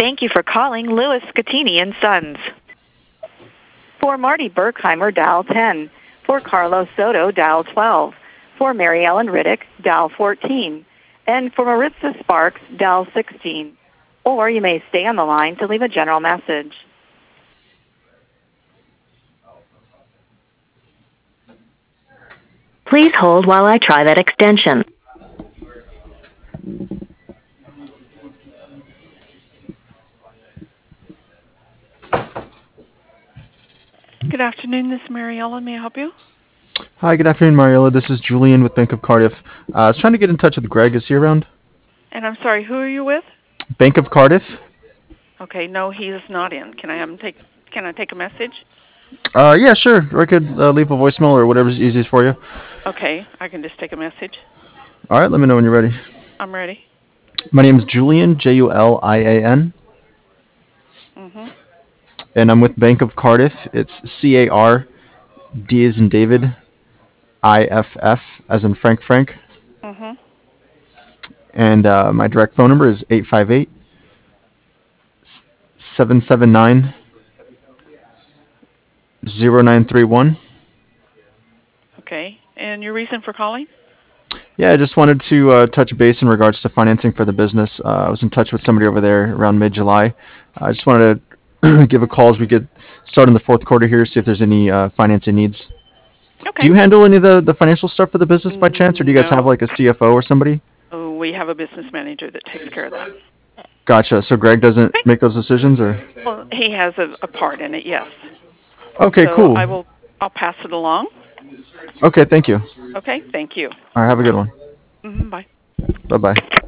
Thank you for calling Lewis Scattini and Sons. For Marty Berkheimer, dial 10. For Carlos Soto, dial 12. For Mary Ellen Riddick, dial 14. And for Maritza Sparks, dial 16. Or you may stay on the line to leave a general message. Please hold while I try that extension. Good afternoon, this is Mary Ellen. May I help you? Hi, good afternoon, Mariella. This is Julian with Bank of Cardiff. I was trying to get in touch with Greg. Is he around? And I'm sorry, who are you with? Bank of Cardiff? Okay, no, he is not in. Can I take a message? Yeah, sure. Or I could leave a voicemail or whatever's easiest for you. Okay, I can just take a message. All right, let me know when you're ready. I'm ready. My name is Julian, Julian, Mhm. and I'm with Bank of Cardiff. It's CAR, D as in David, IFF as in Frank. Mhm. And my direct phone number is 858 779 0931. Okay. And your reason for calling? Yeah, I just wanted to touch base in regards to financing for the business. I was in touch with somebody over there around mid-July. I just wanted to give a call as we get started in the fourth quarter here, see if there's any financing needs. Do Okay. you handle any of the financial stuff for the business by chance, or do you guys have No. like a CFO or somebody? Oh, we have a business manager that takes care of that. Gotcha. So Greg doesn't Okay. make those decisions, or? Well, he has a part in it, yes. Okay, So cool. I'll pass it along. Okay, thank you. Okay. Thank you. All right, have a good one. Bye. Bye-bye.